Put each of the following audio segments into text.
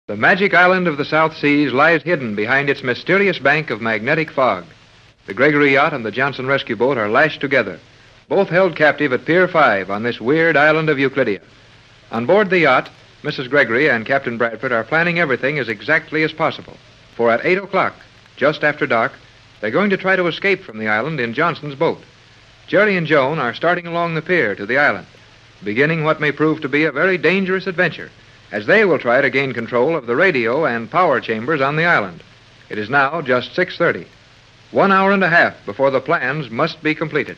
The magic island of the South Seas lies hidden behind its mysterious bank of magnetic fog. The Gregory yacht and the Johnson rescue boat are lashed together, both held captive at Pier 5 on this weird island of Euclidia. On board the yacht, Mrs. Gregory and Captain Bradford are planning everything as exactly as possible. For at 8 o'clock, just after dark, they're going to try to escape from the island in Johnson's boat. Jerry and Joan are starting along the pier to the island, beginning what may prove to be a very dangerous adventure, as they will try to gain control of the radio and power chambers on the island. It is now just 6:30. 1 hour and a half before the plans must be completed.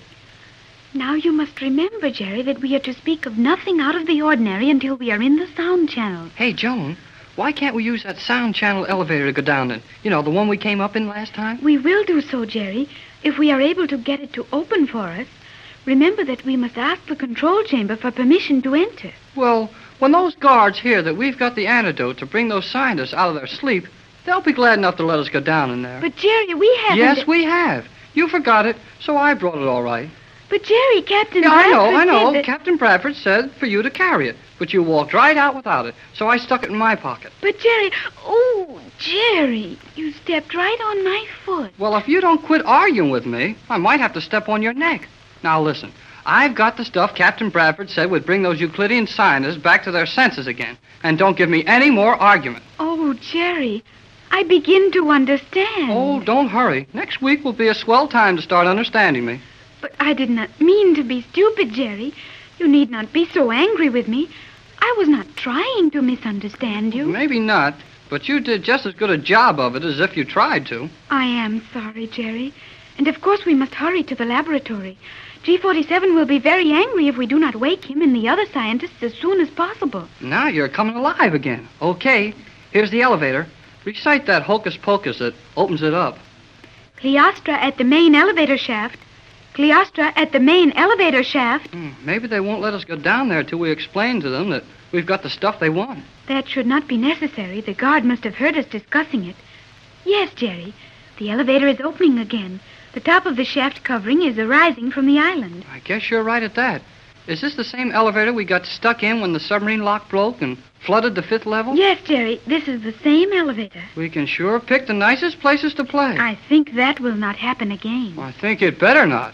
Now you must remember, Jerry, that we are to speak of nothing out of the ordinary until we are in the sound channel. Hey, Joan, why can't we use that sound channel elevator to go down in? You know, the one we came up in last time? We will do so, Jerry, if we are able to get it to open for us. Remember that we must ask the control chamber for permission to enter. Well, when those guards hear that we've got the antidote to bring those scientists out of their sleep, they'll be glad enough to let us go down in there. But, Jerry, we haven't... Yes, we have. You forgot it, so I brought it all right. But, Jerry, Captain Bradford... Bradford I know. said that... Captain Bradford said for you to carry it, but you walked right out without it, so I stuck it in my pocket. But, Jerry... Oh, Jerry, you stepped right on my foot. Well, if you don't quit arguing with me, I might have to step on your neck. Now, listen. I've got the stuff Captain Bradford said would bring those Euclidean scientists back to their senses again. And don't give me any more argument. Oh, Jerry, I begin to understand. Oh, don't hurry. Next week will be a swell time to start understanding me. But I did not mean to be stupid, Jerry. You need not be so angry with me. I was not trying to misunderstand you. Maybe not, but you did just as good a job of it as if you tried to. I am sorry, Jerry. And of course we must hurry to the laboratory. G47 will be very angry if we do not wake him and the other scientists as soon as possible. Now you're coming alive again. Okay, here's the elevator. Recite that hocus pocus that opens it up. Cleostra at the main elevator shaft. Cleostra at the main elevator shaft. Maybe they won't let us go down there till we explain to them that we've got the stuff they want. That should not be necessary. The guard must have heard us discussing it. Yes, Jerry. The elevator is opening again. The top of the shaft covering is arising from the island. I guess you're right at that. Is this the same elevator we got stuck in when the submarine lock broke and flooded the 5th level? Yes, Jerry. This is the same elevator. We can sure pick the nicest places to play. I think that will not happen again. I think it better not.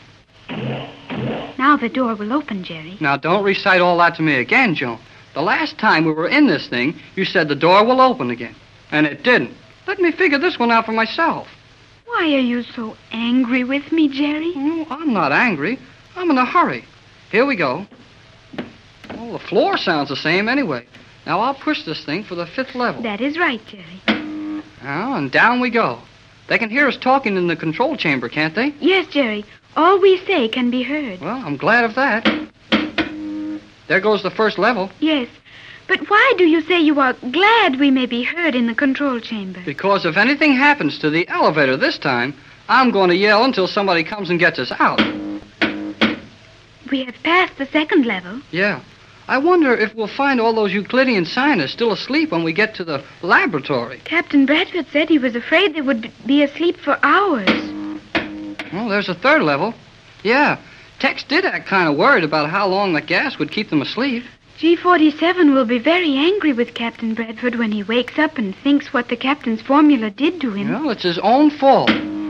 Now the door will open, Jerry. Now, don't recite all that to me again, Joan. The last time we were in this thing, you said the door will open again. And it didn't. Let me figure this one out for myself. Why are you so angry with me, Jerry? Oh, I'm not angry. I'm in a hurry. Here we go. Well, the floor sounds the same anyway. Now, I'll push this thing for the 5th level. That is right, Jerry. Now, and down we go. They can hear us talking in the control chamber, can't they? Yes, Jerry. All we say can be heard. Well, I'm glad of that. There goes the 1st level. Yes. But why do you say you are glad we may be heard in the control chamber? Because if anything happens to the elevator this time, I'm going to yell until somebody comes and gets us out. We have passed the 2nd level. Yeah. I wonder if we'll find all those Euclidean scientists still asleep when we get to the laboratory. Captain Bradford said he was afraid they would be asleep for hours. Well, there's a 3rd level. Yeah. Tex did act kind of worried about how long that gas would keep them asleep. G47 will be very angry with Captain Bradford when he wakes up and thinks what the captain's formula did to him. Well, it's his own fault.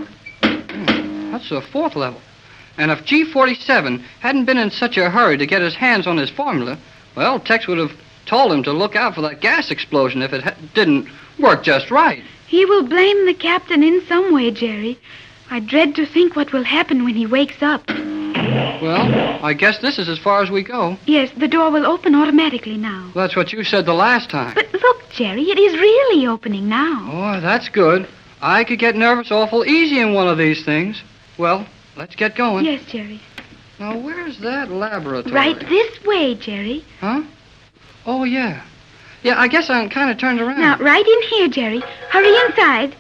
That's the 4th level. And if G47 hadn't been in such a hurry to get his hands on his formula, well, Tex would have told him to look out for that gas explosion if it didn't work just right. He will blame the captain in some way, Jerry. I dread to think what will happen when he wakes up. Well, I guess this is as far as we go. Yes, the door will open automatically now. That's what you said the last time. But look, Jerry, it is really opening now. Oh, that's good. I could get nervous awful easy in one of these things. Well, let's get going. Yes, Jerry. Now, where's that laboratory? Right this way, Jerry. Huh? Oh, yeah. Yeah, I guess I'm kind of turned around. Now, right in here, Jerry. Hurry inside.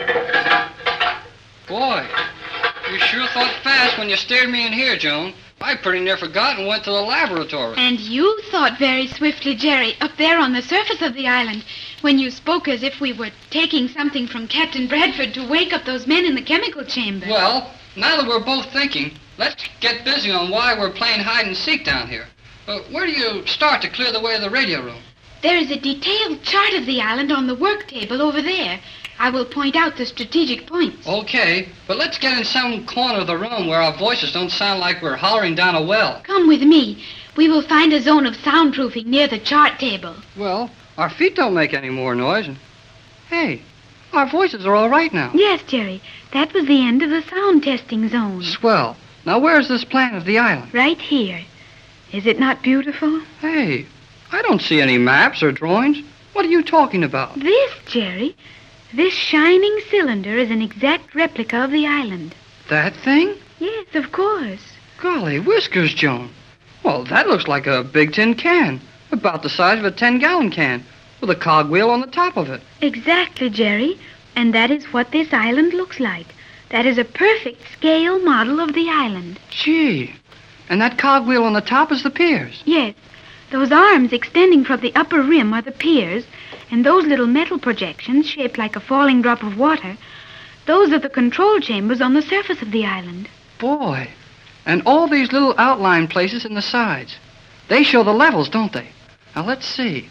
Boy, you sure thought fast when you steered me in here, Joan. I pretty near forgot and went to the laboratory. And you thought very swiftly, Jerry, up there on the surface of the island, when you spoke as if we were taking something from Captain Bradford to wake up those men in the chemical chamber. Well, now that we're both thinking, let's get busy on why we're playing hide and seek down here. Where do you start to clear the way of the radio room? There is a detailed chart of the island on the work table over there. I will point out the strategic points. Okay, but let's get in some corner of the room where our voices don't sound like we're hollering down a well. Come with me. We will find a zone of soundproofing near the chart table. Well, our feet don't make any more noise. And hey, our voices are all right now. Yes, Jerry. That was the end of the sound testing zone. Swell. Now, where's this plan of the island? Right here. Is it not beautiful? Hey, I don't see any maps or drawings. What are you talking about? This, Jerry. This shining cylinder is an exact replica of the island. That thing? Yes, of course. Golly whiskers, Joan. Well, that looks like a big tin can, about the size of a 10-gallon can, with a cogwheel on the top of it. Exactly, Jerry. And that is what this island looks like. That is a perfect scale model of the island. Gee, and that cogwheel on the top is the piers. Yes. Those arms extending from the upper rim are the piers, and those little metal projections shaped like a falling drop of water, those are the control chambers on the surface of the island. Boy, and all these little outline places in the sides. They show the levels, don't they? Now, let's see.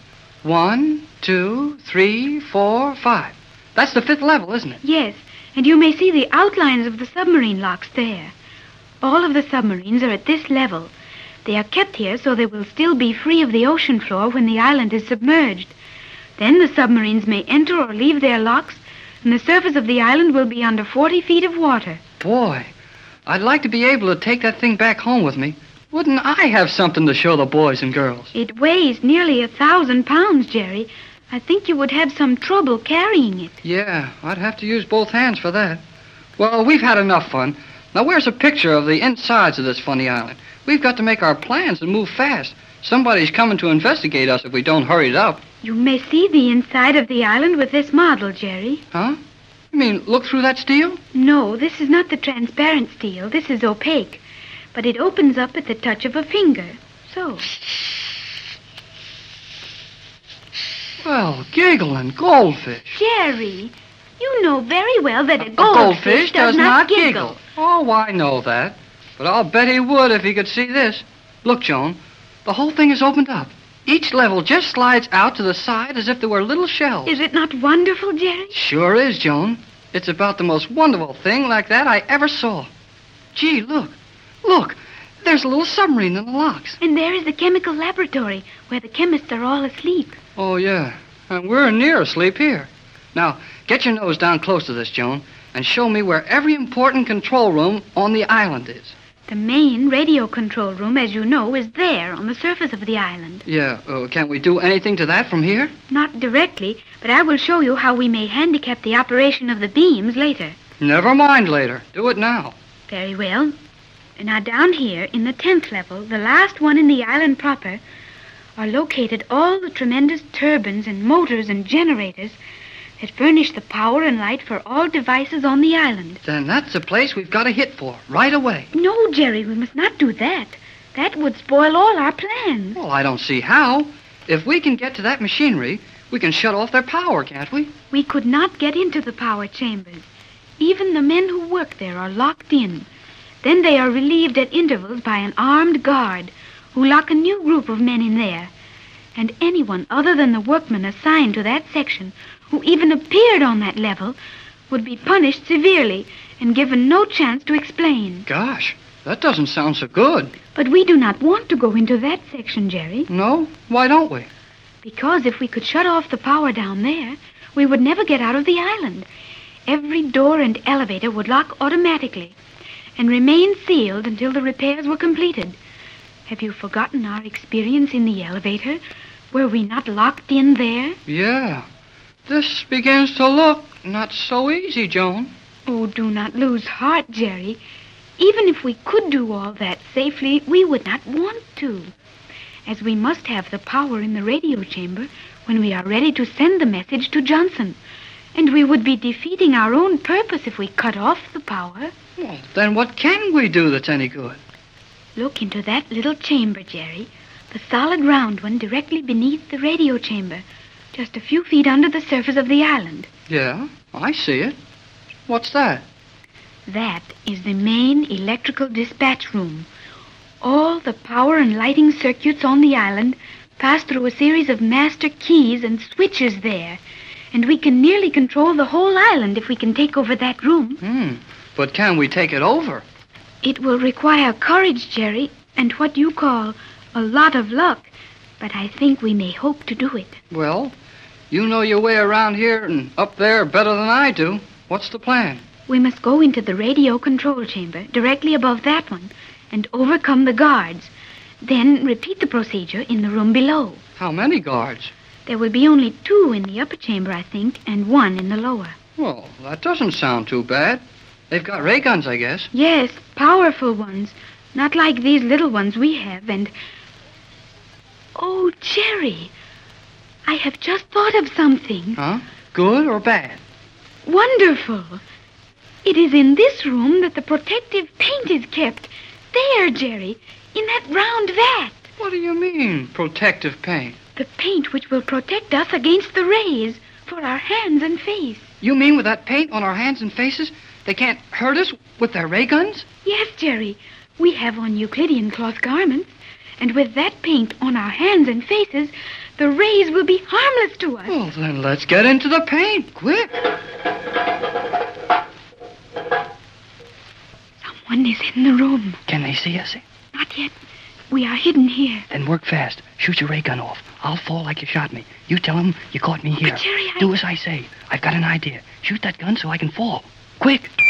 1, 2, 3, 4, 5. That's the 5th level, isn't it? Yes, and you may see the outlines of the submarine locks there. All of the submarines are at this level. They are kept here so they will still be free of the ocean floor when the island is submerged. Then the submarines may enter or leave their locks, and the surface of the island will be under 40 feet of water. Boy, I'd like to be able to take that thing back home with me. Wouldn't I have something to show the boys and girls? It weighs nearly 1,000 pounds, Jerry. I think you would have some trouble carrying it. Yeah, I'd have to use both hands for that. Well, we've had enough fun. Now, where's a picture of the insides of this funny island? We've got to make our plans and move fast. Somebody's coming to investigate us if we don't hurry it up. You may see the inside of the island with this model, Jerry. Huh? You mean look through that steel? No, this is not the transparent steel. This is opaque. But it opens up at the touch of a finger. So. Well, giggling goldfish. Jerry, you know very well that a goldfish does not giggle. Oh, I know that. But I'll bet he would if he could see this. Look, Joan, the whole thing is opened up. Each level just slides out to the side as if there were little shells. Is it not wonderful, Jerry? Sure is, Joan. It's about the most wonderful thing like that I ever saw. Gee, look. Look, there's a little submarine in the locks. And there is the chemical laboratory where the chemists are all asleep. Oh, yeah. And we're near asleep here. Now, get your nose down close to this, Joan, and show me where every important control room on the island is. The main radio control room, as you know, is there on the surface of the island. Yeah, can't we do anything to that from here? Not directly, but I will show you how we may handicap the operation of the beams later. Never mind later. Do it now. Very well. Now down here, in the 10th level, the last one in the island proper, are located all the tremendous turbines and motors and generators that furnish the power and light for all devices on the island. Then that's the place we've got to hit for, right away. No, Jerry, we must not do that. That would spoil all our plans. Well, I don't see how. If we can get to that machinery, we can shut off their power, can't we? We could not get into the power chambers. Even the men who work there are locked in. Then they are relieved at intervals by an armed guard who lock a new group of men in there. And anyone other than the workmen assigned to that section who even appeared on that level would be punished severely and given no chance to explain. Gosh, that doesn't sound so good. But we do not want to go into that section, Jerry. No? Why don't we? Because if we could shut off the power down there, we would never get out of the island. Every door and elevator would lock automatically and remain sealed until the repairs were completed. Have you forgotten our experience in the elevator? Were we not locked in there? Yeah. This begins to look not so easy, Joan. Oh, do not lose heart, Jerry. Even if we could do all that safely, we would not want to, as we must have the power in the radio chamber when we are ready to send the message to Johnson. And we would be defeating our own purpose if we cut off the power. Well, then what can we do that's any good? Look into that little chamber, Jerry. The solid round one directly beneath the radio chamber. Just a few feet under the surface of the island. Yeah, I see it. What's that? That is the main electrical dispatch room. All the power and lighting circuits on the island pass through a series of master keys and switches there. And we can nearly control the whole island if we can take over that room. But can we take it over? It will require courage, Jerry, and what you call a lot of luck. But I think we may hope to do it. Well, you know your way around here and up there better than I do. What's the plan? We must go into the radio control chamber, directly above that one, and overcome the guards. Then repeat the procedure in the room below. How many guards? There will be only 2 in the upper chamber, I think, and 1 in the lower. Well, that doesn't sound too bad. They've got ray guns, I guess. Yes, powerful ones. Not like these little ones we have, and... Oh, Jerry, I have just thought of something. Huh? Good or bad? Wonderful. It is in this room that the protective paint is kept. There, Jerry, in that round vat. What do you mean, protective paint? The paint which will protect us against the rays for our hands and face. You mean with that paint on our hands and faces, they can't hurt us with their ray guns? Yes, Jerry. We have on Euclidean cloth garments, and with that paint on our hands and faces, the rays will be harmless to us. Well, then let's get into the paint, quick. Someone is in the room. Can they see us? Not yet. We are hidden here. Then work fast. Shoot your ray gun off. I'll fall like you shot me. You tell them you caught me here. But, Jerry, Do as I say. I've got an idea. Shoot that gun so I can fall. Quick.